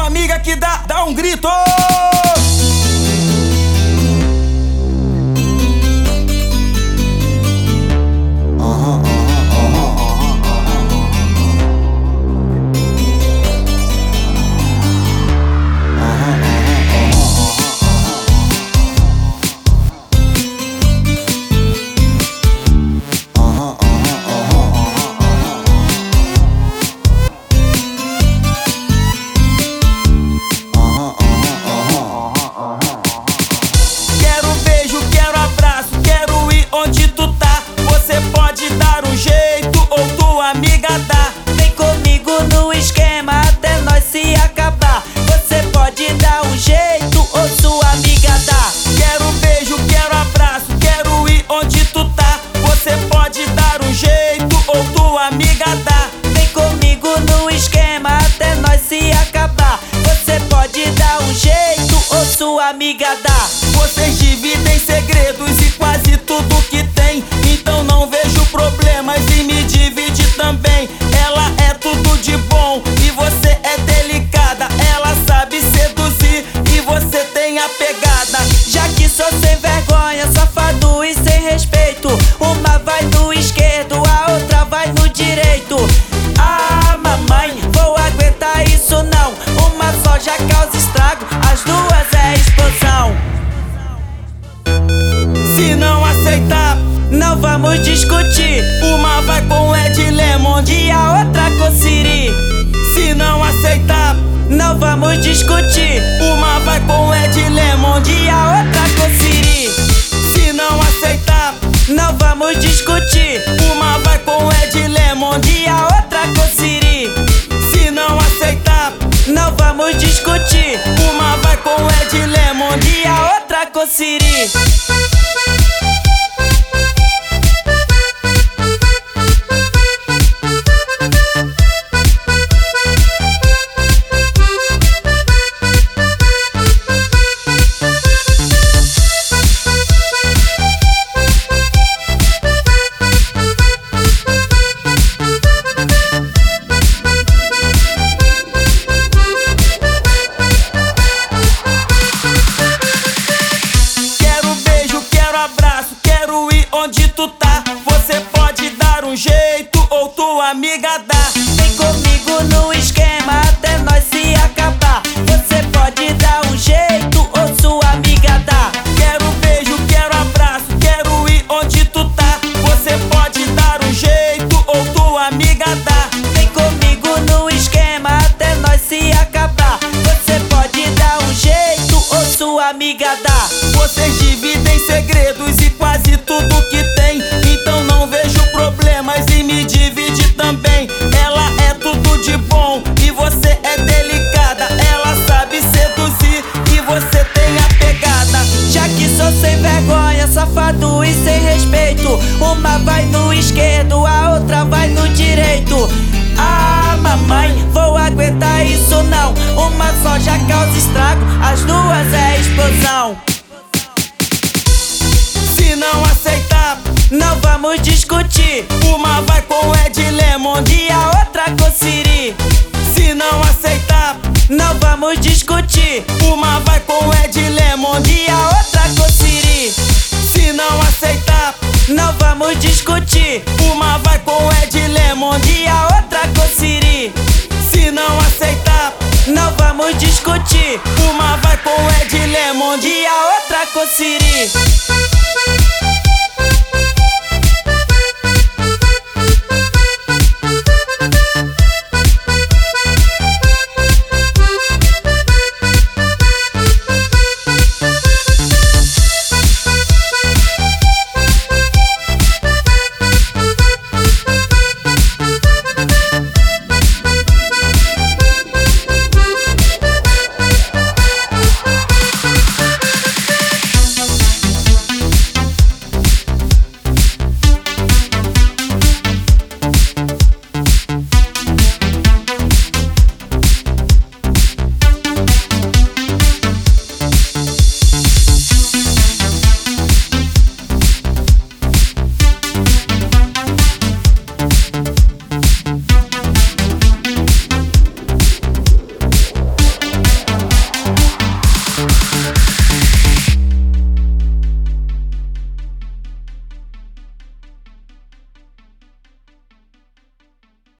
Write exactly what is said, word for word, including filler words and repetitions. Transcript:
amiga que dá, dá um grito. Amiga dá, vem comigo no esquema até nós se acabar. Você pode dar um jeito ou sua amiga dá. Quero beijo, quero abraço, quero ir onde tu tá. Você pode dar um jeito ou tua amiga dá. Vem comigo no esquema até nós se acabar. Você pode dar um jeito ou sua amiga dá. Vocês dividem segredos e quase tudo que tem, então não vejo problemas em me dividir também. Ela é tudo de bom e você é delicada. Ela sabe seduzir e você tem a pegada. Já que sou sem vergonha, safado e sem respeito, uma vai no esquerdo, a outra vai no direito. Ah, mamãe, vou aguentar isso não. Uma só já causa estrago, as duas é explosão. Se não aceitar, não vamos discutir. Uma vai com Ed Lemon e a outra com Siri. Se não aceitar, não vamos discutir. Uma vai com Ed Lemon e a outra com Siri. Se não aceitar, não vamos discutir. Uma vai com Ed Lemon e a outra com Siri. Se não aceitar, não vamos discutir. Uma vai com Ed Lemon e a outra com Siri. Onde tu tá, você pode dar um jeito ou tua amiga dá. Vem comigo no esquema até nós se acabar. Você pode dar um jeito ou sua amiga dá. Quero beijo, quero abraço, quero ir onde tu tá. Você pode dar um jeito ou tua amiga dá. Vem comigo no esquema até nós se acabar. Você pode dar um jeito ou sua amiga dá. Vocês dividem segredos e quase tudo que tem, então não vejo problemas em me dividir também. Ela é tudo de bom e você é delicada. Ela sabe seduzir e você tem a pegada. Já que sou sem vergonha, safado e sem respeito, uma vai no esquerdo, a outra vai no direito. Ah, mamãe, vou aguentar isso não. Uma só já causa estrago, as duas é explosão. Se não aceitar, não vamos discutir. Uma vai com Ed Lemon e a outra com Siri. Se não aceitar, não vamos discutir. Uma vai com Ed Lemon e a outra com Siri. Se não aceitar, não vamos discutir. Uma vai com Ed Lemon e a outra com Siri. Se não aceitar, não vamos discutir. Uma vai com Ed Lemon e a outra com Siri.